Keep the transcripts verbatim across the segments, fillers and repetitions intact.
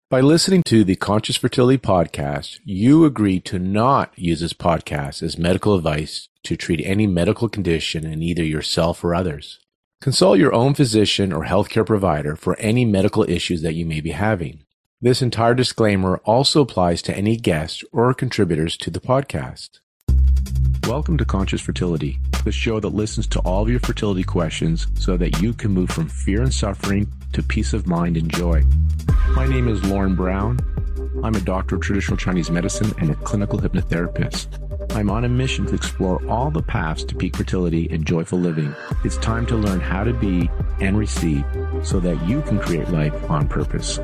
By listening to the Conscious Fertility Podcast, you agree to not use this podcast as medical advice to treat any medical condition in either yourself or others. Consult your own physician or healthcare provider for any medical issues that you may be having. This entire disclaimer also applies to any guests or contributors to the podcast. Welcome to Conscious Fertility, the show that listens to all of your fertility questions so that you can move from fear and suffering to peace of mind and joy. My name is Lauren Brown. I'm a doctor of traditional Chinese medicine and a clinical hypnotherapist. I'm on a mission to explore all the paths to peak fertility and joyful living. It's time to learn how to be and receive so that you can create life on purpose.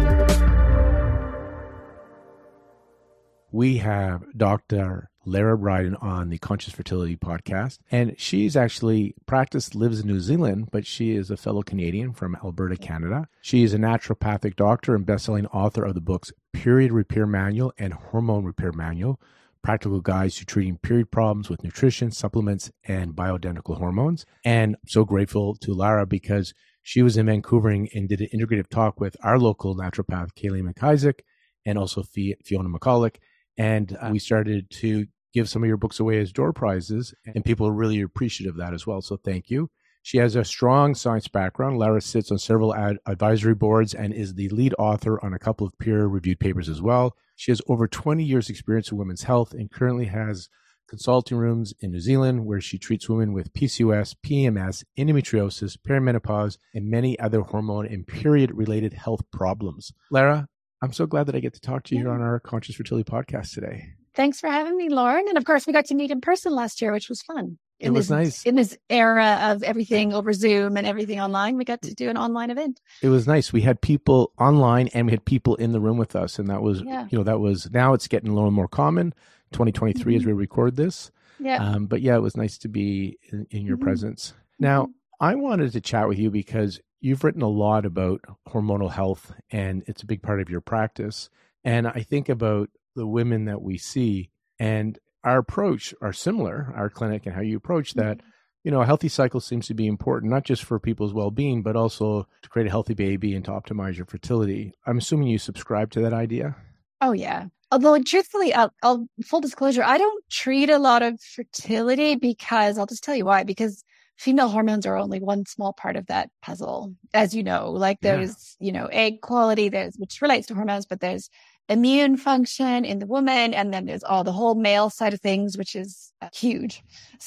We have Doctor Lara Briden on the Conscious Fertility Podcast, and she's actually practiced, lives in New Zealand, but she is a fellow Canadian from Alberta, Canada. She is a naturopathic doctor and best-selling author of the books Period Repair Manual and Hormone Repair Manual, practical guides to treating period problems with nutrition, supplements, and bioidentical hormones. And I'm so grateful to Lara because she was in Vancouver and did an integrative talk with our local naturopath, Kaylee McIsaac, and also Fiona McCulloch. And uh, we started to give some of your books away as door prizes, and people are really appreciative of that as well. So thank you. She has a strong science background. Lara sits on several ad- advisory boards and is the lead author on a couple of peer-reviewed papers as well. She has over twenty years experience in women's health and currently has consulting rooms in New Zealand where she treats women with P C O S, P M S, endometriosis, perimenopause, and many other hormone and period-related health problems. Lara, I'm so glad that I get to talk to you yeah. here on our Conscious Fertility Podcast today. Thanks for having me, Lauren. And of course, we got to meet in person last year, which was fun. In it was this, nice. In this era of everything over Zoom and everything online, we got to do an online event. It was nice. We had people online and we had people in the room with us. And that was, yeah. you know, that was, now it's getting a little more common, twenty twenty-three mm-hmm. as we record this. Yeah. Um, but yeah, it was nice to be in, in your mm-hmm. presence. Now, mm-hmm. I wanted to chat with you because you've written a lot about hormonal health and it's a big part of your practice. And I think about the women that we see and our approach are similar, our clinic and how you approach that. You know, a healthy cycle seems to be important, not just for people's well-being, but also to create a healthy baby and to optimize your fertility. I'm assuming you subscribe to that idea? Oh, yeah. Although truthfully, I'll, I'll full disclosure, I don't treat a lot of fertility because I'll just tell you why, because female hormones are only one small part of that puzzle, as you know. Like there's, yeah. you know, egg quality, there's which relates to hormones, but there's immune function in the woman, and then there's all the whole male side of things, which is uh, huge.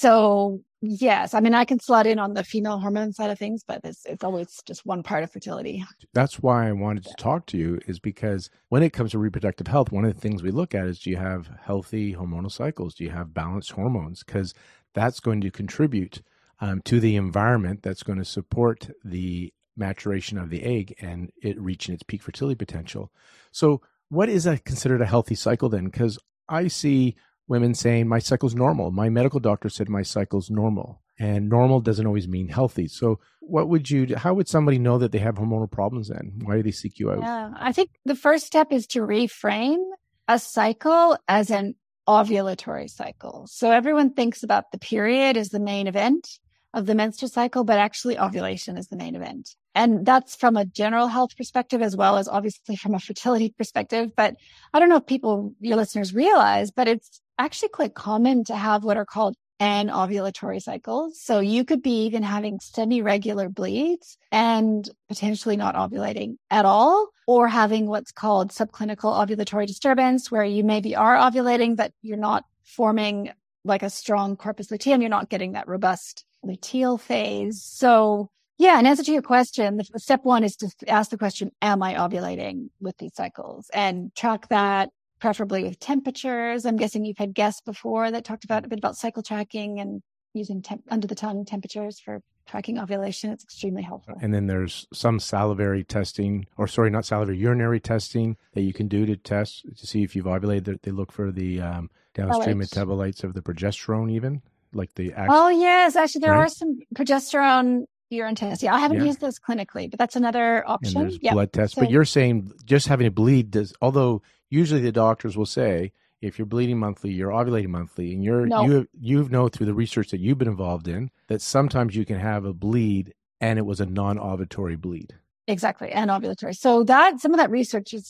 So yes, I mean, I can slot in on the female hormone side of things, but it's, it's always just one part of fertility. That's why I wanted to talk to you, is because when it comes to reproductive health, one of the things we look at is, do you have healthy hormonal cycles? Do you have balanced hormones? Because that's going to contribute um, to the environment that's going to support the maturation of the egg and it reaching its peak fertility potential. So what is a, considered a healthy cycle then? Because I see women saying, my cycle's normal. My medical doctor said my cycle's normal. And normal doesn't always mean healthy. So what would you, how would somebody know that they have hormonal problems then? Why do they seek you out? Yeah, I think the first step is to reframe a cycle as an ovulatory cycle. So everyone thinks about the period as the main event of the menstrual cycle, but actually ovulation is the main event. And that's from a general health perspective, as well as obviously from a fertility perspective. But I don't know if people, your listeners realize, but it's actually quite common to have what are called anovulatory cycles. So you could be even having semi-regular bleeds and potentially not ovulating at all, or having what's called subclinical ovulatory disturbance, where you maybe are ovulating, but you're not forming like a strong corpus luteum. You're not getting that robust luteal phase. So yeah, in answer to your question, the step one is to ask the question, am I ovulating with these cycles? And track that preferably with temperatures. I'm guessing you've had guests before that talked about a bit about cycle tracking and using temp- under the tongue temperatures for tracking ovulation. It's extremely helpful. And then there's some salivary testing, or sorry, not salivary, urinary testing that you can do to test to see if you've ovulated. They look for the um, downstream Phthalates. metabolites of the progesterone even, like the... Act- oh, yes. Actually, there right? are some progesterone urine tests. Yeah, I haven't yeah. used those clinically, but that's another option. And there's yep. blood tests. So, but you're saying just having a bleed does, although usually the doctors will say, if you're bleeding monthly, you're ovulating monthly, and you're no. you you know through the research that you've been involved in that sometimes you can have a bleed and it was a non-ovulatory bleed. Exactly, and ovulatory. So that some of that research is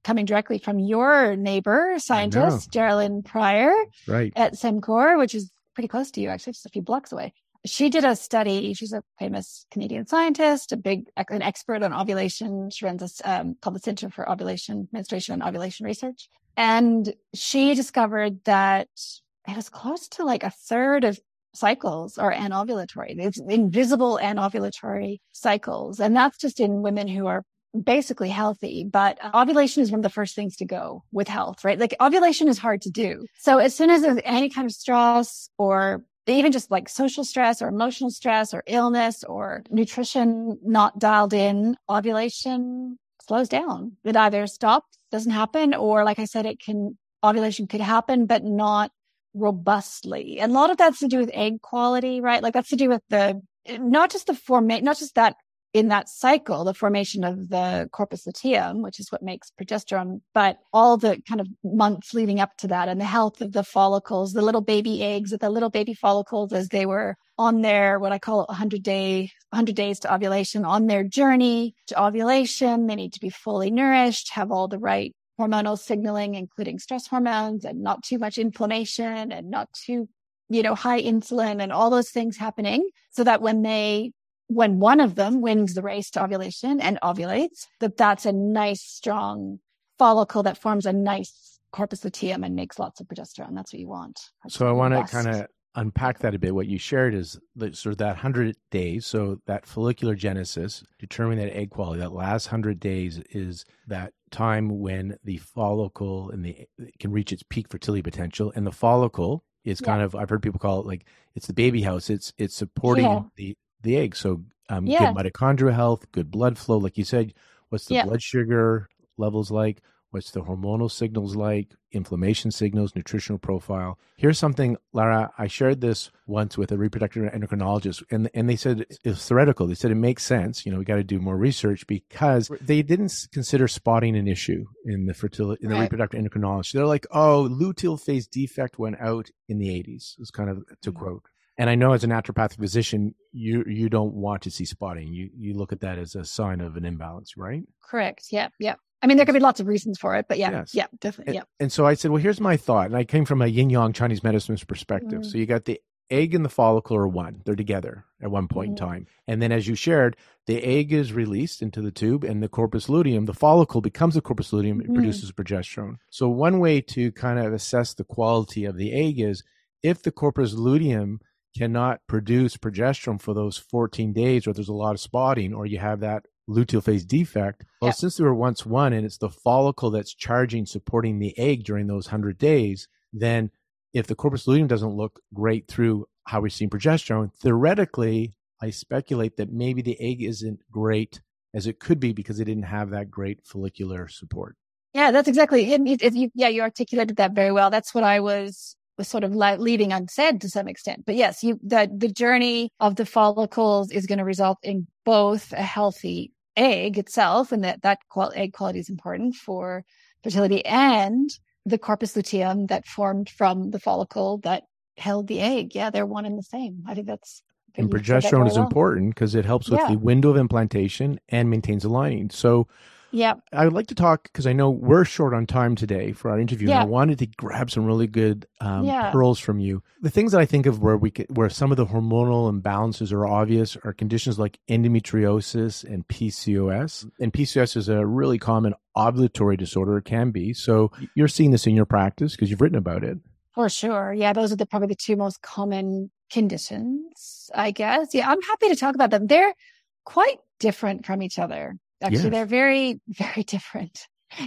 coming directly from your neighbor scientist, Geraldine Pryor, right. at SEMCOR, which is pretty close to you, actually, just a few blocks away. She did a study. She's a famous Canadian scientist, a big, an expert on ovulation. She runs a um, called the Center for Ovulation, Menstruation and Ovulation Research. And she discovered that it was close to like a third of cycles are anovulatory. It's invisible anovulatory cycles. And that's just in women who are basically healthy. But ovulation is one of the first things to go with health, right? Like ovulation is hard to do. So as soon as there's any kind of stress or even just like social stress or emotional stress or illness or nutrition not dialed in, ovulation slows down. It either stops, doesn't happen, or like I said, it can, ovulation could happen, but not robustly. And a lot of that's to do with egg quality, right? Like that's to do with the, not just the formation, not just that in that cycle, the formation of the corpus luteum, which is what makes progesterone, but all the kind of months leading up to that and the health of the follicles, the little baby eggs, the little baby follicles as they were on their, what I call one hundred day, one hundred days to ovulation, on their journey to ovulation. They need to be fully nourished, have all the right hormonal signaling, including stress hormones and not too much inflammation and not too, you know, high insulin and all those things happening so that when they when one of them wins the race to ovulation and ovulates, that that's a nice, strong follicle that forms a nice corpus luteum and makes lots of progesterone. That's what you want. That's so I want to kind of unpack that a bit. What you shared is the, sort of that one hundred days. So that follicular genesis, determining that egg quality, that last one hundred days is that time when the follicle and the can reach its peak fertility potential. And the follicle is kind yeah. of, I've heard people call it like, it's the baby house. It's, it's supporting yeah. the the egg. So um, yeah. good mitochondrial health, good blood flow. Like you said, what's the yeah. blood sugar levels like? What's the hormonal signals like? Inflammation signals, nutritional profile. Here's something, Lara, I shared this once with a reproductive endocrinologist, and and they said it's theoretical. They said it makes sense. You know, we got to do more research because they didn't consider spotting an issue in the fertility, in the right. reproductive endocrinology. They're like, oh, luteal phase defect went out in the eighties. It's kind of to mm-hmm. quote. And I know as a naturopathic physician, you you don't want to see spotting. You you look at that as a sign of an imbalance, right? Correct. Yeah. Yeah. I mean, there could be lots of reasons for it, but yeah, yes. yeah, definitely. Yeah. And, and so I said, well, here's my thought. And I came from a yin yang Chinese medicine perspective. Mm. So you got the egg and the follicle are one. They're together at one point mm. in time. And then as you shared, the egg is released into the tube and the corpus luteum, the follicle becomes a corpus luteum, it mm. produces progesterone. So one way to kind of assess the quality of the egg is if the corpus luteum cannot produce progesterone for those fourteen days, or there's a lot of spotting, or you have that luteal phase defect. Well, yeah. since they were once one and it's the follicle that's charging, supporting the egg during those one hundred days, then if the corpus luteum doesn't look great through how we're seeing progesterone, theoretically, I speculate that maybe the egg isn't great as it could be because it didn't have that great follicular support. Yeah, that's exactly it. It, it you, yeah, you articulated that very well. That's what I was was sort of leaving unsaid to some extent. But yes, you the the journey of the follicles is going to result in both a healthy egg itself, and that that qual- egg quality is important for fertility, and the corpus luteum that formed from the follicle that held the egg. Yeah, they're one and the same. I think that's and progesterone is well. important because it helps with yeah. the window of implantation and maintains the lining. So yeah, I would like to talk because I know we're short on time today for our interview. Yeah. And I wanted to grab some really good um, yeah. pearls from you. The things that I think of where we could, where some of the hormonal imbalances are obvious are conditions like endometriosis and P C O S. And P C O S is a really common ovulatory disorder. It can be. So you're seeing this in your practice because you've written about it. For sure. Yeah, those are the, probably the two most common conditions, I guess. Yeah, I'm happy to talk about them. They're quite different from each other. Actually, yes. They're very, very different.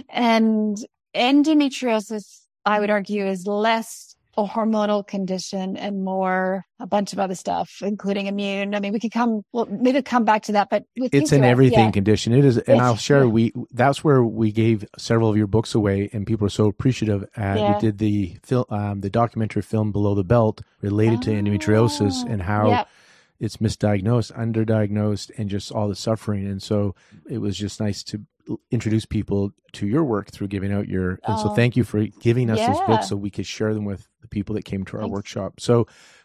And endometriosis, I would argue, is less a hormonal condition and more a bunch of other stuff, including immune. I mean, we could come, well, maybe come back to that, but with it's an everything yeah. condition. It is, and it's, I'll share, yeah. we, that's where we gave several of your books away and people are so appreciative. And yeah. we did the film, um, the documentary film Below the Belt related oh, to endometriosis and how yeah. it's misdiagnosed, underdiagnosed, and just all the suffering. And so it was just nice to introduce people to your work through giving out your, and oh, so thank you for giving us yeah. these books so we could share them with the people that came to our Thanks. workshop. So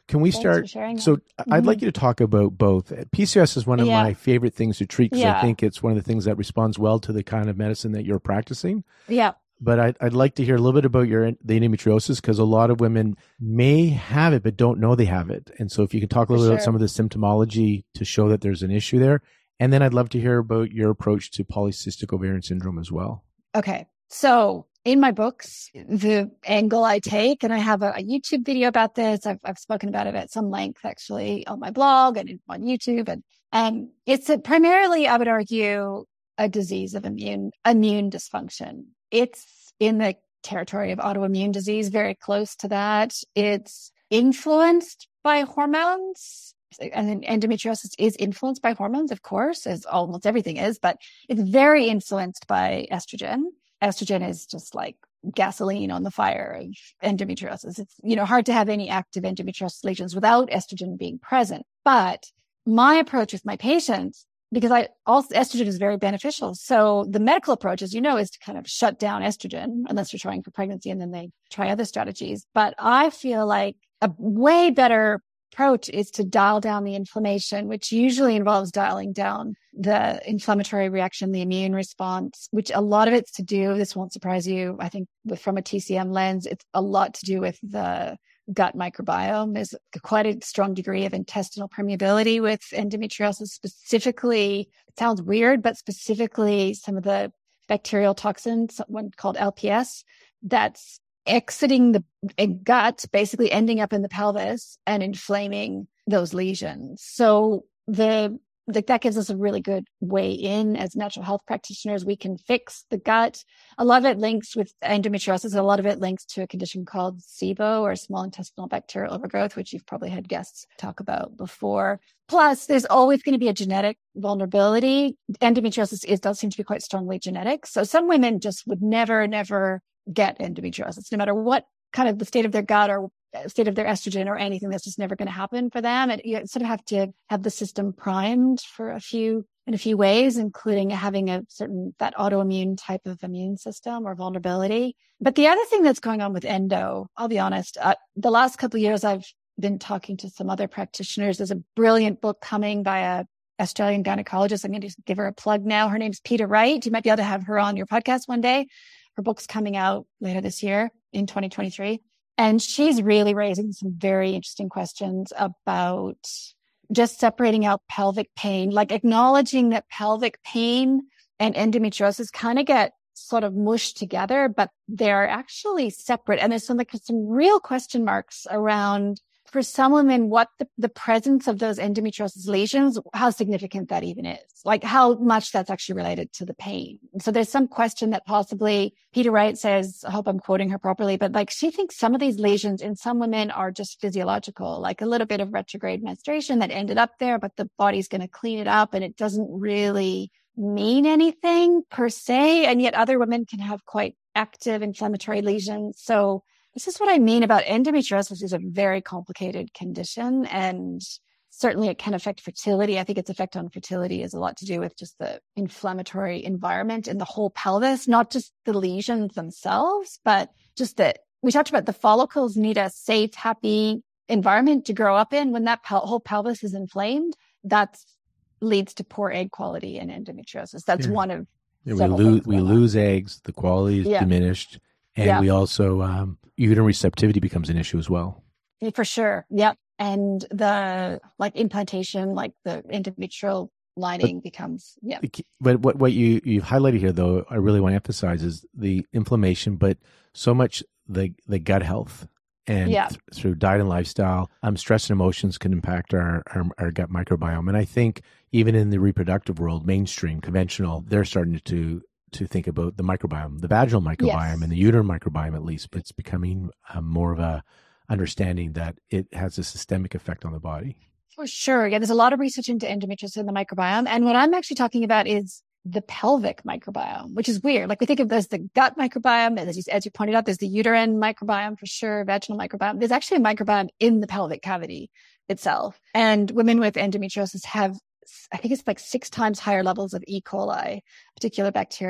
Can we Thanks start? for sharing So that. I'd Mhm. like you to talk about both. P C O S is one of Yeah. my favorite things to treat because I Yeah. think it's one of the things that responds well to the kind of medicine that you're practicing. Yeah. But I'd, I'd like to hear a little bit about your the endometriosis because a lot of women may have it but don't know they have it. And so if you can talk a little For bit about sure. some of the symptomology to show that there's an issue there. And then I'd love to hear about your approach to polycystic ovarian syndrome as well. Okay. So in my books, the angle I take, and I have a, a YouTube video about this. I've, I've spoken about it at some length actually on my blog and on YouTube. And, and it's a, primarily, I would argue, a disease of immune, immune dysfunction. It's in the territory of autoimmune disease, very close to that. It's influenced by hormones. And then endometriosis is influenced by hormones, of course, as almost everything is, but it's very influenced by estrogen. Estrogen is just like gasoline on the fire of endometriosis. It's, you know, hard to have any active endometriosis lesions without estrogen being present. But my approach with my patients, because I also estrogen is very beneficial. So the medical approach, as you know, is to kind of shut down estrogen unless you're trying for pregnancy, and then they try other strategies. But I feel like a way better approach is to dial down the inflammation, which usually involves dialing down the inflammatory reaction, the immune response, which a lot of it's to do, this won't surprise you, I think with, from a T C M lens, it's a lot to do with the gut microbiome. There's quite a strong degree of intestinal permeability with endometriosis, specifically, it sounds weird, but specifically some of the bacterial toxins, one called L P S, that's exiting the gut, basically ending up in the pelvis and inflaming those lesions. So the like that gives us a really good way in as natural health practitioners. We can fix the gut. A lot of it links with endometriosis. A lot of it links to a condition called SIBO, or small intestinal bacterial overgrowth, which you've probably had guests talk about before. Plus, there's always going to be a genetic vulnerability. Endometriosis is, does seem to be quite strongly genetic. So some women just would never, never get endometriosis, no matter what kind of the state of their gut or state of their estrogen or anything. That's just never going to happen for them. And you sort of have to have the system primed for a few, in a few ways, including having a certain, that autoimmune type of immune system or vulnerability. But the other thing that's going on with endo, I'll be honest, uh, the last couple of years I've been talking to some other practitioners. There's a brilliant book coming by a Australian gynecologist. I'm going to give her a plug now. Her name's Peta Wright. You might be able to have her on your podcast one day. Her book's coming out later this year in twenty twenty-three. And she's really raising some very interesting questions about just separating out pelvic pain, like acknowledging that pelvic pain and endometriosis kind of get sort of mushed together, but they're actually separate. And there's some, like, some real question marks around, for some women, what the, the presence of those endometriosis lesions, how significant that even is, like how much that's actually related to the pain. So there's some question that possibly Peta Wright says, I hope I'm quoting her properly, but like she thinks some of these lesions in some women are just physiological, like a little bit of retrograde menstruation that ended up there, but the body's going to clean it up and it doesn't really mean anything per se. And yet other women can have quite active inflammatory lesions. So this is what I mean about endometriosis is a very complicated condition, and certainly it can affect fertility. I think its effect on fertility is a lot to do with just the inflammatory environment in the whole pelvis, not just the lesions themselves, but just that we talked about the follicles need a safe, happy environment to grow up in. When that pel- whole pelvis is inflamed, that leads to poor egg quality in endometriosis. That's yeah. one of yeah, we lose we lose eggs, the quality is yeah. diminished. And yeah. we also, um, uterine receptivity becomes an issue as well. For sure. Yep. And the, like implantation, like the endometrial lining but, becomes, yeah. But what, what you, you've highlighted here, though, I really want to emphasize is the inflammation, but so much the, the gut health. And yeah. th- through diet and lifestyle, um, stress and emotions can impact our, our, our gut microbiome. And I think even in the reproductive world, mainstream, conventional, they're starting to to think about the microbiome, the vaginal microbiome yes. and the uterine microbiome at least, but it's becoming um, more of a understanding that it has a systemic effect on the body. For sure. Yeah, there's a lot of research into endometriosis and the microbiome. And what I'm actually talking about is the pelvic microbiome, which is weird. Like we think of this, the gut microbiome, and as you, as you pointed out, there's the uterine microbiome for sure, vaginal microbiome. There's actually a microbiome in the pelvic cavity itself. And women with endometriosis have, I think it's like six times higher levels of E. coli, particular bacteria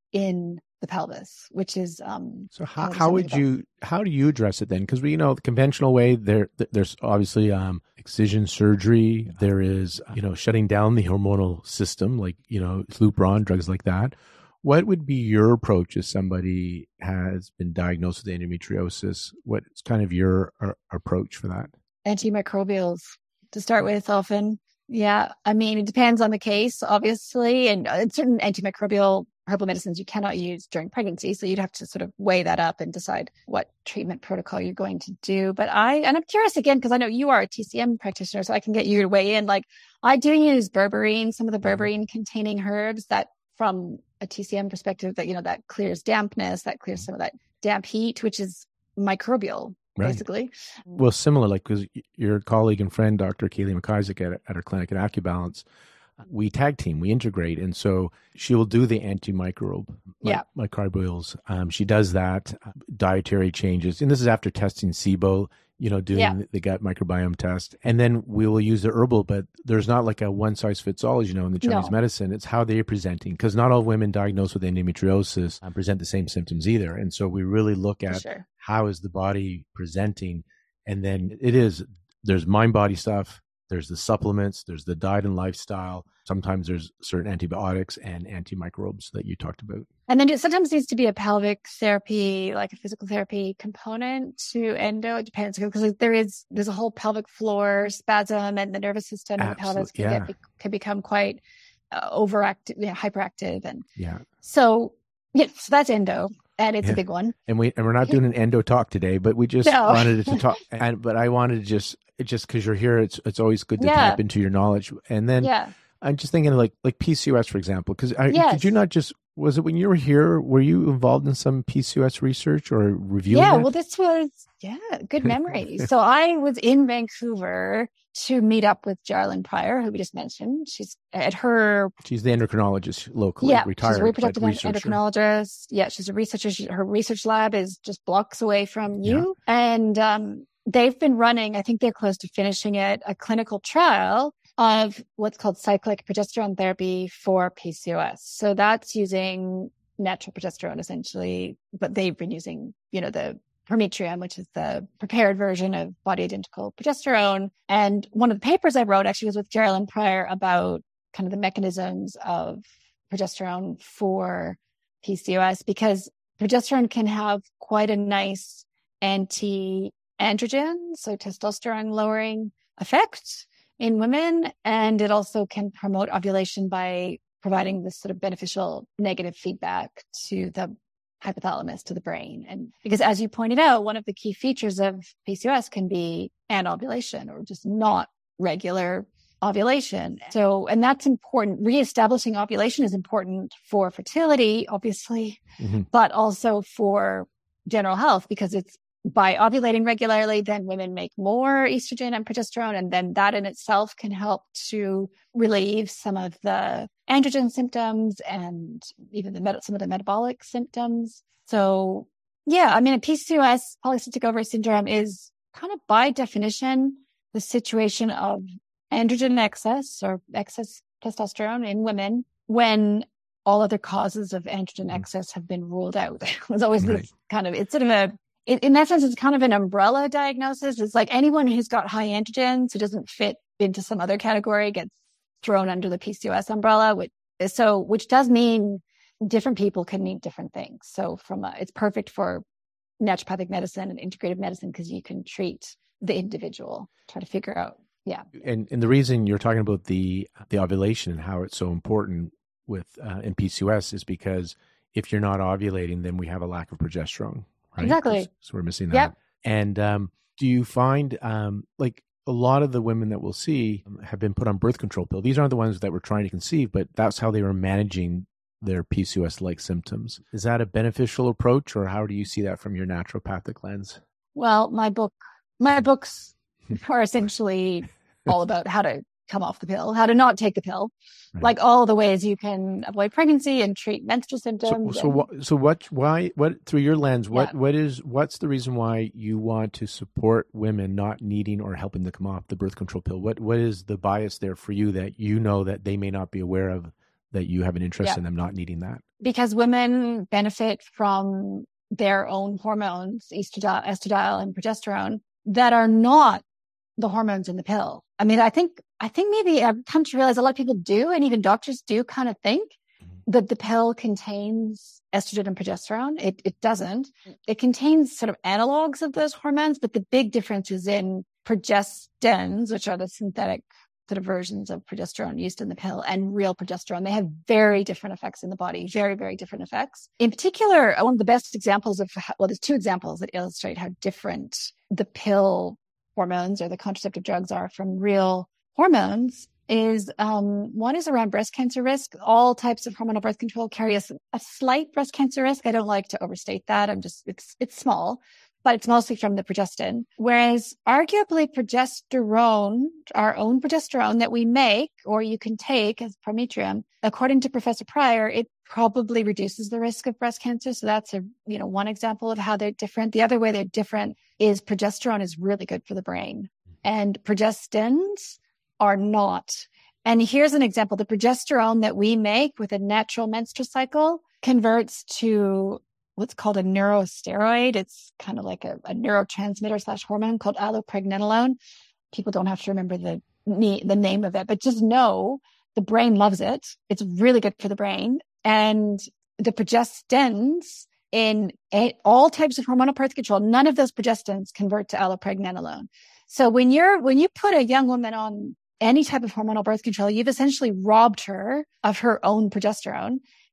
in the pelvis, which is um so how, how would you how do you address it then? Because we you know the conventional way there there's obviously um excision surgery, there is you know shutting down the hormonal system, like you know Lupron, drugs like that. What would be your approach if somebody has been diagnosed with endometriosis? What's kind of your uh, approach for that? Antimicrobials to start with often. Yeah, I mean, it depends on the case, obviously, and uh, certain antimicrobial herbal medicines you cannot use during pregnancy. So you'd have to sort of weigh that up and decide what treatment protocol you're going to do. But I, and I'm curious again, because I know you are a T C M practitioner, so I can get you to weigh in. Like I do use berberine, some of the berberine containing herbs that from a T C M perspective that, you know, that clears dampness, that clears some of that damp heat, which is microbial. Right. Basically. Well, similar, like because your colleague and friend, Doctor Kaylee McIsaac at, at our clinic at AcuBalance, we tag team, we integrate. And so she will do the antimicrobe, yeah. microbials. Um, she does that, uh, dietary changes. And this is after testing SIBO, you know, doing yeah. the gut microbiome test. And then we will use the herbal, but there's not like a one size fits all, as you know, in the Chinese no. medicine. It's how they're presenting, because not all women diagnosed with endometriosis uh, present the same symptoms either. And so we really look at sure. how is the body presenting. And then it is, there's mind body stuff. There's the supplements, there's the diet and lifestyle. Sometimes there's certain antibiotics and antimicrobes that you talked about. And then it sometimes needs to be a pelvic therapy, like a physical therapy component to endo. It depends, because there is, there's a whole pelvic floor spasm, and the nervous system and the pelvis can, yeah. get, can become quite uh, overactive, you know, hyperactive. And yeah. so, yeah, so that's endo. And it's yeah. a big one. And we and we're not doing an endo talk today, but we just no. wanted to talk. And but I wanted to just just because you're here, it's it's always good to yeah. tap into your knowledge. And then yeah. I'm just thinking like like P C O S, for example, because yes. did you not just was it when you were here? Were you involved in some P C O S research or reviewing? Yeah, it? well, this was yeah, good memory. So I was in Vancouver to meet up with Jarlyn Pryor, who we just mentioned. She's at her. She's the endocrinologist locally, yeah, retired. She's a reproductive endocrinologist. Yeah, she's a researcher. She, her research lab is just blocks away from you. Yeah. And um, they've been running, I think they're close to finishing it, a clinical trial of what's called cyclic progesterone therapy for P C O S. So that's using natural progesterone essentially, but they've been using, you know, the Prometrium, which is the prepared version of body identical progesterone. And one of the papers I wrote actually was with Jarlyn Pryor about kind of the mechanisms of progesterone for P C O S, because progesterone can have quite a nice anti-androgen, so testosterone lowering effect in women. And it also can promote ovulation by providing this sort of beneficial negative feedback to the hypothalamus, to the brain. And because as you pointed out, one of the key features of P C O S can be anovulation, or just not regular ovulation. So, and that's important. Reestablishing ovulation is important for fertility, obviously, mm-hmm. but also for general health, because it's by ovulating regularly, then women make more estrogen and progesterone. And then that in itself can help to relieve some of the androgen symptoms and even the met- some of the metabolic symptoms. So yeah, I mean, P C O S, polycystic ovary syndrome, is kind of by definition the situation of androgen excess or excess testosterone in women when all other causes of androgen excess have been ruled out. It's always right. this kind of, it's sort of a, in that sense, it's kind of an umbrella diagnosis. It's like anyone who's got high androgens who doesn't fit into some other category gets thrown under the P C O S umbrella, which, so, which does mean different people can need different things. So from a, it's perfect for naturopathic medicine and integrative medicine, because you can treat the individual, try to figure out. Yeah. And and the reason you're talking about the the ovulation and how it's so important with uh, in P C O S is because if you're not ovulating, then we have a lack of progesterone. Right? Exactly. So we're missing that. Yep. And um, do you find um, like a lot of the women that we'll see have been put on birth control pill? These aren't the ones that were trying to conceive, but that's how they were managing their P C O S-like symptoms. Is that a beneficial approach, or how do you see that from your naturopathic lens? Well, my book, my books are essentially all about how to come off the pill, how to not take the pill, right. like all the ways you can avoid pregnancy and treat menstrual symptoms. So, so, what, so what, why, what, through your lens, what, yeah. what is, what's the reason why you want to support women not needing or helping to come off the birth control pill? What, what is the bias there for you that you know that they may not be aware of, that you have an interest Yeah. in them not needing that? Because women benefit from their own hormones, estradiol, estradiol and progesterone, that are not the hormones in the pill. I mean, I think, I think maybe I've come to realize a lot of people do, and even doctors do kind of think mm-hmm. that the pill contains estrogen and progesterone. It, it doesn't. It contains sort of analogs of those hormones, but the big difference is in progestins, which are the synthetic sort of versions of progesterone used in the pill, and real progesterone. They have very different effects in the body, very, very different effects. In particular, one of the best examples of, how, well, there's two examples that illustrate how different the pill hormones or the contraceptive drugs are from real hormones is, um, one is around breast cancer risk. All types of hormonal birth control carry a, a slight breast cancer risk. I don't like to overstate that. I'm just, it's, it's small, but it's mostly from the progestin. Whereas arguably progesterone, our own progesterone that we make, or you can take as Prometrium, according to Professor Pryor, it probably reduces the risk of breast cancer. So that's a, you know, one example of how they're different. The other way they're different is progesterone is really good for the brain, and progestins are not. And here's an example. The progesterone that we make with a natural menstrual cycle converts to what's called a neurosteroid. It's kind of like a, a neurotransmitter slash hormone called allopregnanolone. People don't have to remember the, the name of it, but just know the brain loves it. It's really good for the brain. And the progestins in a, all types of hormonal birth control, none of those progestins convert to allopregnanolone. So when you're, when you put a young woman on any type of hormonal birth control, you've essentially robbed her of her own progesterone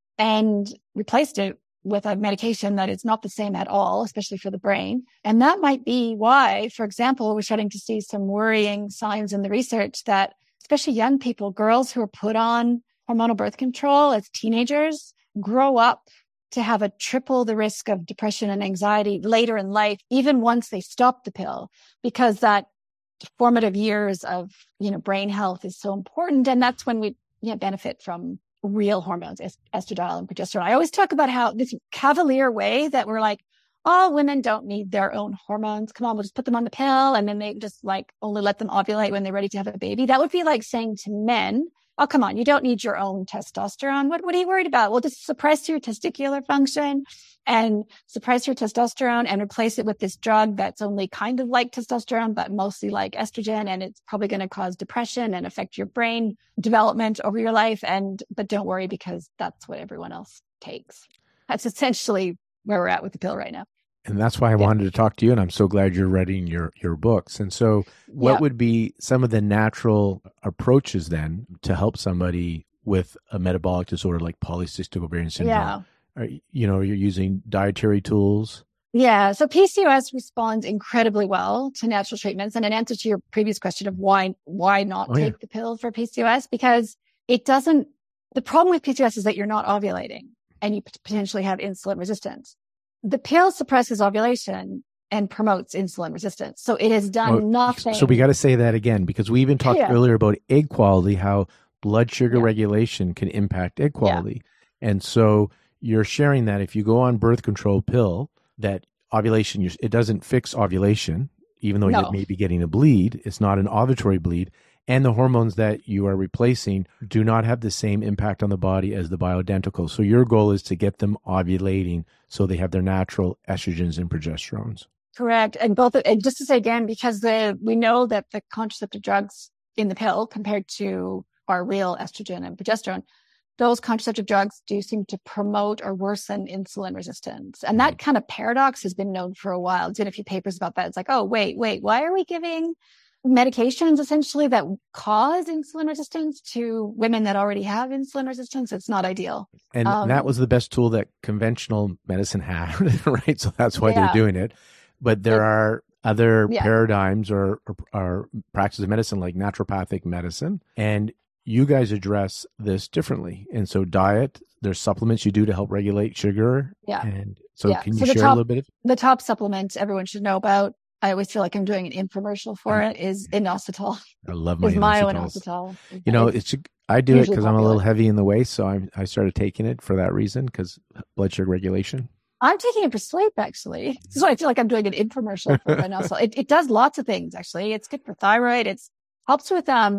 and replaced it with a medication that is not the same at all, especially for the brain. And that might be why, for example, we're starting to see some worrying signs in the research that especially young people, girls who are put on hormonal birth control as teenagers, grow up to have a triple the risk of depression and anxiety later in life, even once they stop the pill, because that formative years of, you know, brain health is so important. And that's when we you know, benefit from real hormones, est- estradiol and progesterone. I always talk about how this cavalier way that we're like, all women don't need their own hormones. Come on, we'll just put them on the pill and then they just like only let them ovulate when they're ready to have a baby. That would be like saying to men, oh, come on, you don't need your own testosterone. What, what are you worried about? Well, just suppress your testicular function and suppress your testosterone and replace it with this drug that's only kind of like testosterone, but mostly like estrogen. And it's probably going to cause depression and affect your brain development over your life. And, but don't worry, because that's what everyone else takes. That's essentially where we're at with the pill right now. And that's why I yeah. wanted to talk to you. And I'm so glad you're writing your, your books. And so what yeah. would be some of the natural approaches then to help somebody with a metabolic disorder like polycystic ovarian syndrome? Yeah. Are, you know, you're using dietary tools. Yeah. So P C O S responds incredibly well to natural treatments. And in answer to your previous question of why, why not oh, take yeah. the pill for P C O S, because it doesn't, the problem with P C O S is that you're not ovulating and you potentially have insulin resistance. The pill suppresses ovulation and promotes insulin resistance. So it has done oh, nothing. So we got to say that again, because we even talked yeah. earlier about egg quality, how blood sugar yeah. regulation can impact egg quality. Yeah. And so you're sharing that if you go on birth control pill, that ovulation, it doesn't fix ovulation, even though no. you may be getting a bleed. It's not an ovulatory bleed. And the hormones that you are replacing do not have the same impact on the body as the bioidentical. So your goal is to get them ovulating so they have their natural estrogens and progesterones. Correct. And both, and just to say again, because the, we know that the contraceptive drugs in the pill compared to our real estrogen and progesterone, those contraceptive drugs do seem to promote or worsen insulin resistance. And that kind of paradox has been known for a while. I did a few papers about that. It's like, oh, wait, wait, why are we giving medications essentially that cause insulin resistance to women that already have insulin resistance? It's not ideal. And um, that was the best tool that conventional medicine had, right? So that's why yeah. they're doing it. But there are other yeah. paradigms or, or, or practices of medicine like naturopathic medicine. And you guys address this differently. And so diet, there's supplements you do to help regulate sugar. Yeah. And so yeah. can you so share top, a little bit of the top supplement everyone should know about? I always feel like I'm doing an infomercial for it, is inositol. I love my is inositol. You know, it's I do it because I'm a little heavy in the waist, so I I started taking it for that reason, because blood sugar regulation. I'm taking it for sleep, actually. This is why I feel like I'm doing an infomercial for inositol. It, it does lots of things, actually. It's good for thyroid. It's helps with um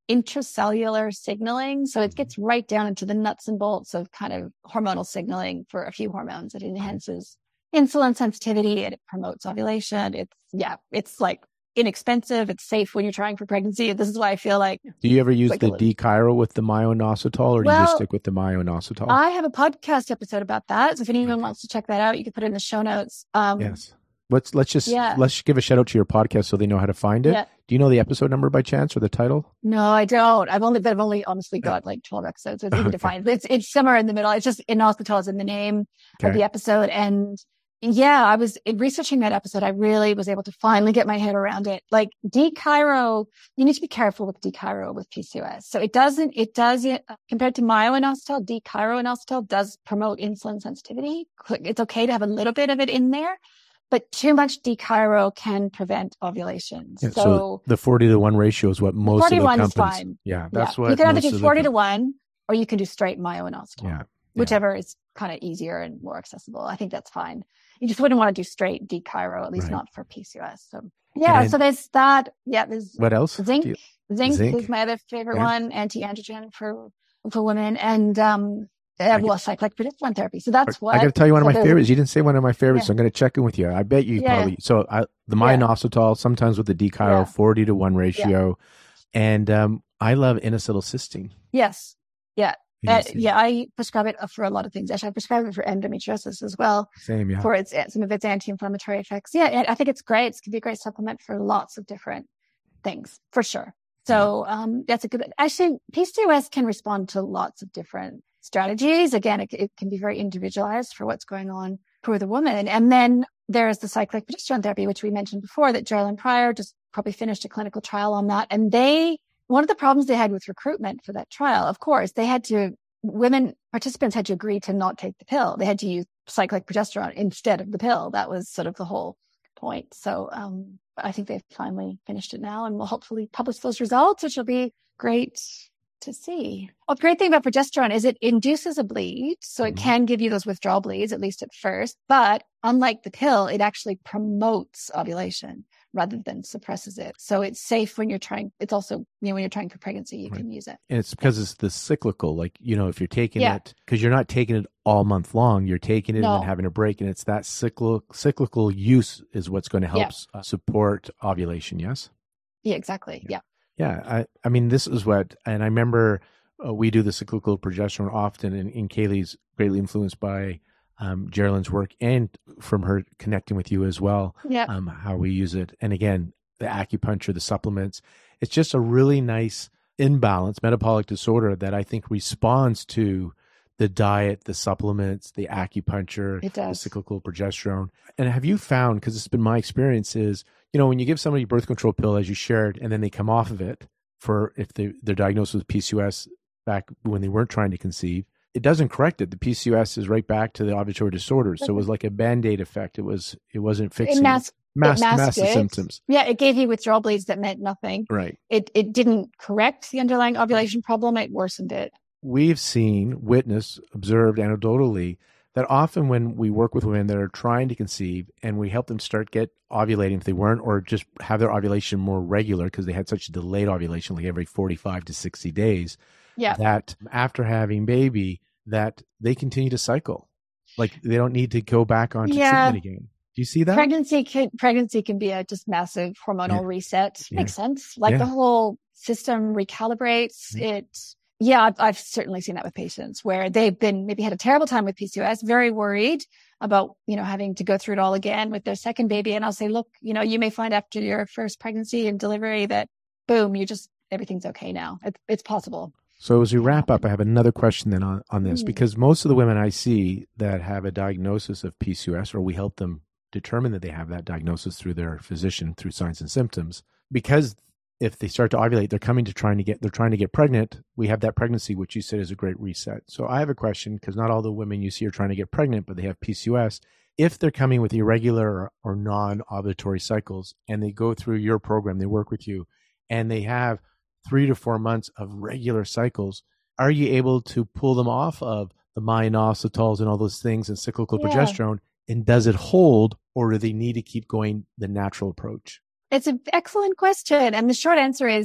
intracellular signaling. So it gets right down into the nuts and bolts of kind of hormonal signaling for a few hormones. It enhances insulin sensitivity. It promotes ovulation. It's, yeah, it's like inexpensive. It's safe when you're trying for pregnancy. This is why I feel like. Do you ever use like the D-chiro with the myo-inositol, or do well, you just stick with the myo-inositol? I have a podcast episode about that. So if anyone wants to check that out, you can put it in the show notes. Um, yes. Let's let's just yeah. let's give a shout out to your podcast so they know how to find it. Yeah. Do you know the episode number by chance or the title? No, I don't. I've only I've only honestly got like twelve episodes. So it's easy Okay. to find. It's it's somewhere in the middle. It's just inositol is in the name Okay. of the episode. And yeah, I was in researching that episode. I really was able to finally get my head around it. Like D-chiro, you need to be careful with D-chiro with P C O S. So it doesn't, it does it compared to myo-inositol, D-chiro-inositol does promote insulin sensitivity. It's okay to have a little bit of it in there, but too much D-chiro can prevent ovulation. Yeah, so, so the forty to one ratio is what most of the forty-one is companies. fine. Yeah, that's yeah. what you can either most do of forty the, to one, or you can do straight myo-inositol. Yeah. Whichever is kind of easier and more accessible. I think that's fine. You just wouldn't want to do straight D-chiro, at least Right. not for P C O S. So yeah, And so there's that. Yeah, there's What else? zinc. Do you- zinc. Zinc. is my other favorite Yeah. one, anti-androgen for for women, and um, uh, I well, cyclic progesterone therapy. So that's what I got to tell you one of so my those- favorites. You didn't say one of my favorites, Yeah. so I'm going to check in with you. I bet you Yeah. probably. So I, the myo-inositol, sometimes with the D-chiro, Yeah. forty to one ratio, and um, I love N-acetylcysteine. Yes. Yeah. Uh, Yes, yeah, I prescribe it for a lot of things. Actually, I prescribe it for endometriosis as well, Same, yeah. for its some of its anti-inflammatory effects. Yeah, and I think it's great. It can be a great supplement for lots of different things, for sure. So um, that's a good. Actually, P C O S can respond to lots of different strategies. Again, it, it can be very individualized for what's going on for the woman. And then there's the cyclic progesterone therapy, which we mentioned before, that Geraldine Pryor just probably finished a clinical trial on that. And they, one of the problems they had with recruitment for that trial, of course, they had to, women participants had to agree to not take the pill. They had to use cyclic progesterone instead of the pill. That was sort of the whole point. So um, I think they've finally finished it now, and we'll hopefully publish those results, which will be great to see. Well, the great thing about progesterone is it induces a bleed. So it Mhm. can give you those withdrawal bleeds, at least at first. But unlike the pill, it actually promotes ovulation rather than suppresses it. So it's safe when you're trying. It's also, you know, when you're trying for pregnancy, you Right. can use it. And it's because it's the cyclical, like, you know, if you're taking Yeah. it, because you're not taking it all month long, you're taking it No. and then having a break. And it's that cyclical, cyclical use is what's going to help Yeah. uh, support ovulation. Yes. Yeah, exactly. Yeah. Yeah. I, I mean, this is what, and I remember uh, we do the cyclical progesterone often, and, and Kaylee's greatly influenced by um, Geraldine's work and from her connecting with you as well, Yeah. um, how we use it. And again, the acupuncture, the supplements, it's just a really nice imbalance, metabolic disorder that I think responds to the diet, the supplements, the acupuncture, It the does. cyclical progesterone. And have you found, because it's been my experience, is, you know, when you give somebody a birth control pill, as you shared, and then they come off of it for if they, they're diagnosed with P C O S back when they weren't trying to conceive, it doesn't correct it. The P C O S is right back to the ovulatory disorders. So it was like a Band-Aid effect. It was, it wasn't fixing It masked, mask, it masked mask the it. symptoms. Yeah, it gave you withdrawal bleeds that meant nothing. Right. It it didn't correct the underlying ovulation problem. It worsened it. We've seen, witnessed, observed anecdotally that often when we work with women that are trying to conceive and we help them start get ovulating if they weren't, or just have their ovulation more regular because they had such delayed ovulation, like every forty-five to sixty days, Yeah. that after having baby, that they continue to cycle. Like they don't need to go back onto Yeah. treatment again. Do you see that? Pregnancy can pregnancy can be a just massive hormonal Yeah. reset. Yeah. Makes sense. Like Yeah. the whole system recalibrates. Yeah. It. Yeah, I've, I've certainly seen that with patients where they've been maybe had a terrible time with P C O S, very worried about, you know, having to go through it all again with their second baby. And I'll say, look, you know, you may find after your first pregnancy and delivery that boom, you just everything's okay now. It's it's possible. So as we wrap up, I have another question then on, on this, Mm. because most of the women I see that have a diagnosis of P C O S, or we help them determine that they have that diagnosis through their physician, through signs and symptoms, because if they start to ovulate, they're coming to trying to get, they're trying to get pregnant. We have that pregnancy, which you said is a great reset. So I have a question, because not all the women you see are trying to get pregnant, but they have P C O S. If they're coming with irregular or, or non-ovulatory cycles and they go through your program, they work with you, and they have three to four months of regular cycles, are you able to pull them off of the myo-inositols and all those things and cyclical Yeah. progesterone? And does it hold, or do they need to keep going the natural approach? It's an excellent question. And the short answer is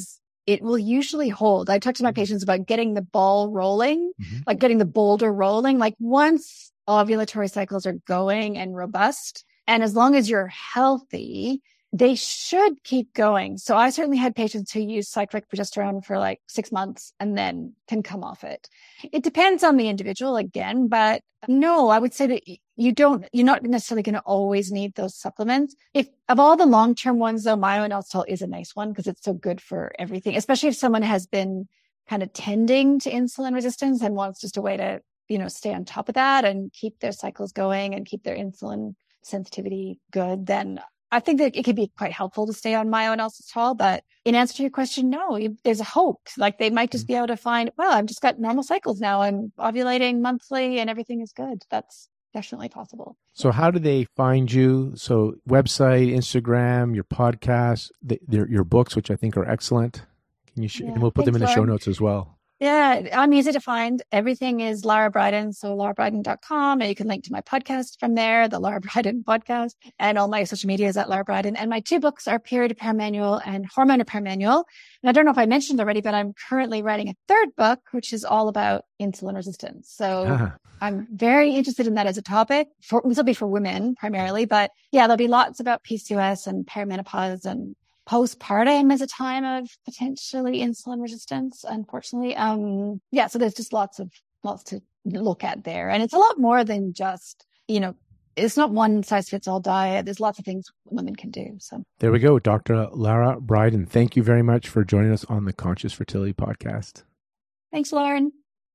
it will usually hold. I talk to my patients about getting the ball rolling, mm-hmm. like getting the boulder rolling. Like once ovulatory cycles are going and robust, and as long as you're healthy, they should keep going. So I certainly had patients who use cyclic progesterone for like six months and then can come off it. It depends on the individual again, but no, I would say that you don't, you're not necessarily going to always need those supplements. If of all the long-term ones though, myo-inositol is a nice one because it's so good for everything, especially if someone has been kind of tending to insulin resistance and wants just a way to, you know, stay on top of that and keep their cycles going and keep their insulin sensitivity good, then I think that it could be quite helpful to stay on myo-inositol. But in answer to your question, no, you, there's a hope. Like they might just be able to find, well, I've just got normal cycles now. I'm ovulating monthly and everything is good. That's definitely possible. So how do they find you? So website, Instagram, your podcast, the, the, your books, which I think are excellent. Can you? Sh- yeah, and we'll put them in the show notes as well. Yeah, I'm easy to find. Everything is Lara Briden, so lara briden dot com. And you can link to my podcast from there, the Lara Briden podcast, and all my social media is at Lara Briden. And my two books are Period Repair Manual and Hormone Repair Manual. And I don't know if I mentioned already, but I'm currently writing a third book, which is all about insulin resistance. So ah. I'm very interested in that as a topic. For, this will be for women primarily, but yeah, there'll be lots about P C O S and perimenopause and postpartum as a time of potentially insulin resistance, unfortunately. Um, yeah, so there's just lots of, lots to look at there. And it's a lot more than just, you know, it's not one size fits all diet. There's lots of things women can do. So there we go. Doctor Lara Briden, thank you very much for joining us on the Conscious Fertility Podcast. Thanks, Lauren.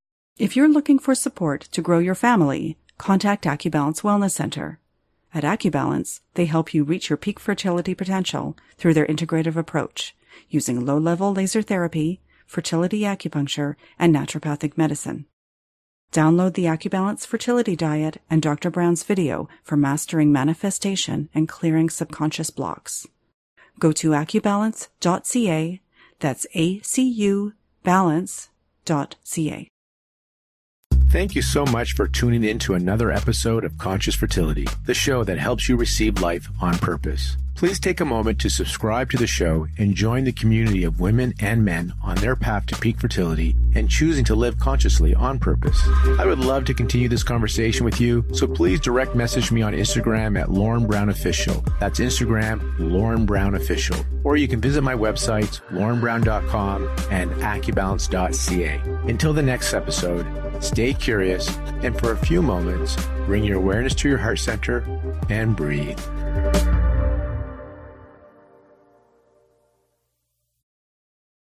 If you're looking for support to grow your family, contact AcuBalance Wellness Center. At AcuBalance, they help you reach your peak fertility potential through their integrative approach, using low-level laser therapy, fertility acupuncture, and naturopathic medicine. Download the AcuBalance Fertility Diet and Doctor Brown's video for mastering manifestation and clearing subconscious blocks. Go to acubalance dot c a, that's A C U balance dot c a. Thank you so much for tuning in to another episode of Conscious Fertility, the show that helps you receive life on purpose. Please take a moment to subscribe to the show and join the community of women and men on their path to peak fertility and choosing to live consciously on purpose. I would love to continue this conversation with you, so please direct message me on Instagram at Lauren Brown Official. That's Instagram, Lauren Brown Official. Or you can visit my websites, lauren brown dot com and acubalance dot c a. Until the next episode, stay curious, and for a few moments, bring your awareness to your heart center and breathe.